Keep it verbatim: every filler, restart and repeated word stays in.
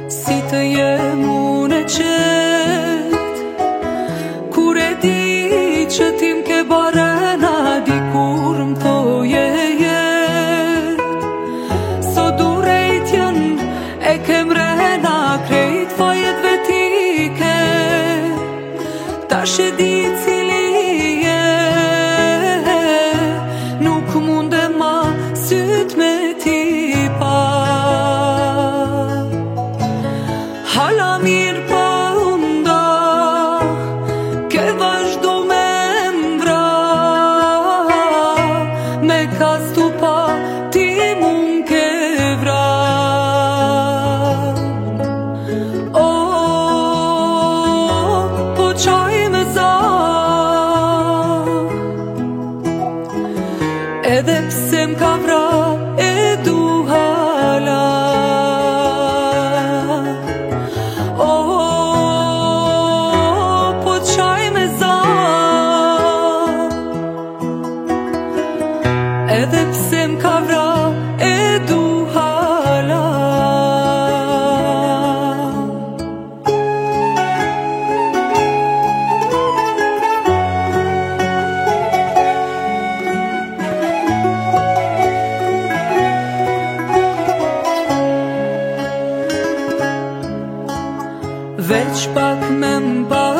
Si të jem unë e qet, kur e di që tim ke barena, dikur m'thoje jet. So durejtjen e kem rena, krejt fajet vetike, tash e di cili je, nuk munde ma syt me ti pa. Hala mirë pa unda, ke vazhdo me mbra, me kastu pa ti mun ke vra. Oh, po qaj me za, edhe pse m'ka vra e du hala. Edhe pse m'ka vra e du hala. Veç pak me mba